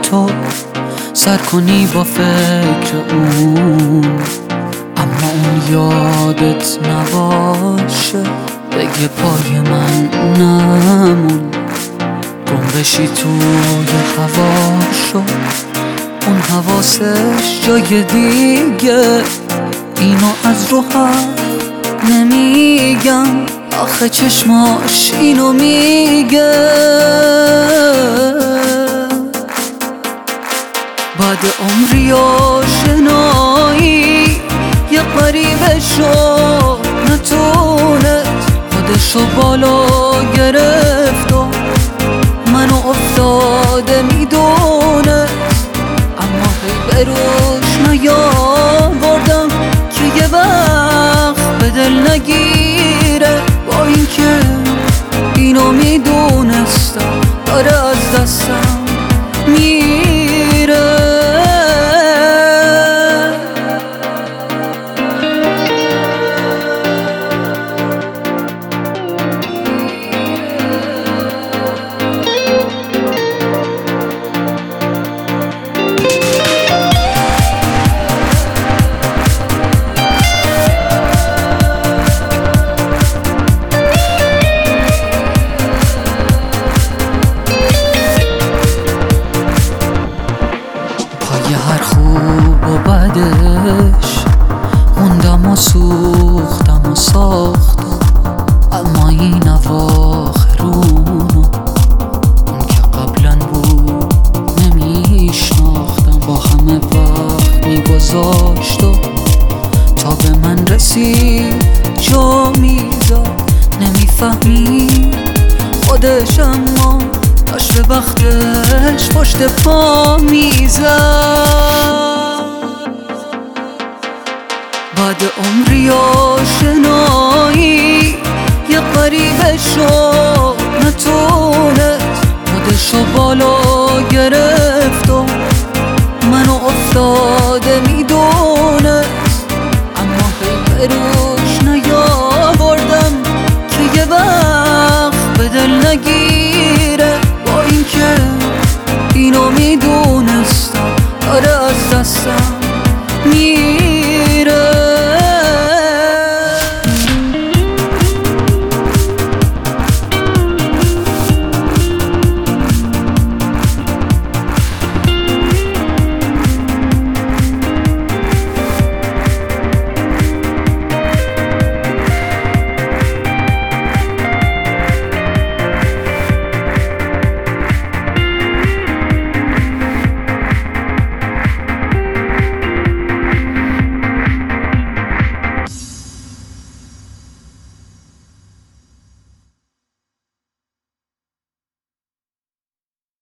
تو سر کنی با فکر اون، اما اون یادت نباشه بگه پای من نمون. گم بشی توی هواشو، اون حواسش جای دیگه، اینو از رو حرف نمیگم، آخه چشماش اینو میگه. بعد عمری آشنایی یه غریبه شد، نتونست خودشو بالا گرفت و منو افتاده میدونست، اما هی بروش نیاوردم که یه وقت به دل نگیره، با اینکه اینو میدونستم داره از دستم میره. هر خوب و بدش موندم و سوختم و ساختم، اما این اواخرونو اون که قبلا بود نمیشناختم، با همه وقت میگذاشت و تا به من رسید جا میزد، نمیفهمید خودش اما داشت به وقتش پشت پا میزد. بعد عمری آشنایی یه غریبه شد، نتونست خودشو بالا گرفت و منو افتاده میدونست، اما هی بروش نیاوردم که یه وقت به دل نگیره، با اینکه اینو میدونم